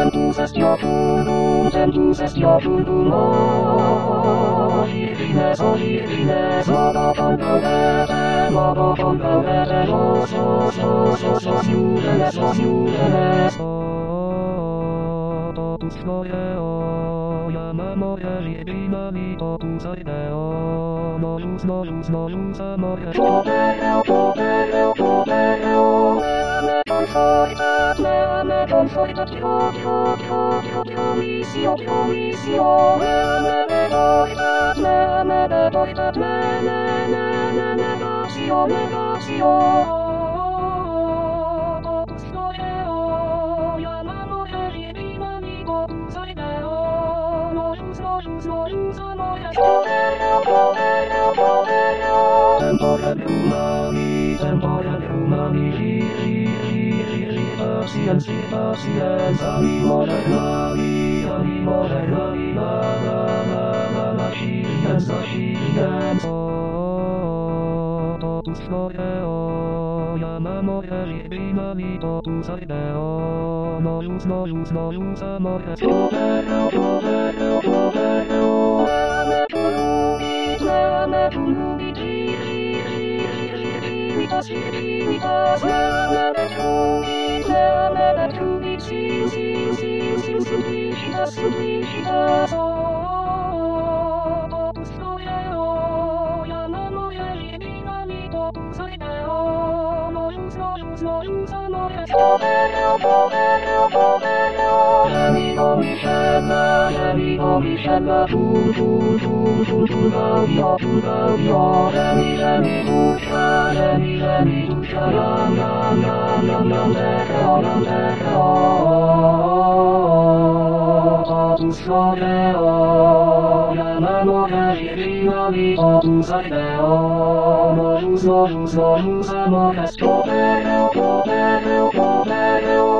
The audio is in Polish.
tempus est iocundum origines, odo concaudete, os iudenes, totus foieo, iama moje jedyna mi totus ideo, nojus amore, me confortat, misio, me deportat, negatio, totus foieo, iama moje jedyna mi totus ideo, nojus amore, temporem humani, pacienza, amore nami, scienza, totus foieo, iama moje jedyna mi totus ideo, nojus amore, me conlubit, Simplicitas, totus foieo, iama moje jedyna mi totus ideo, nojus amore, Amico mi scella, tu gaudio, mi ducia, yam decreo, totus foieo, iama moje jedyna mi totus ideo, nojus amore,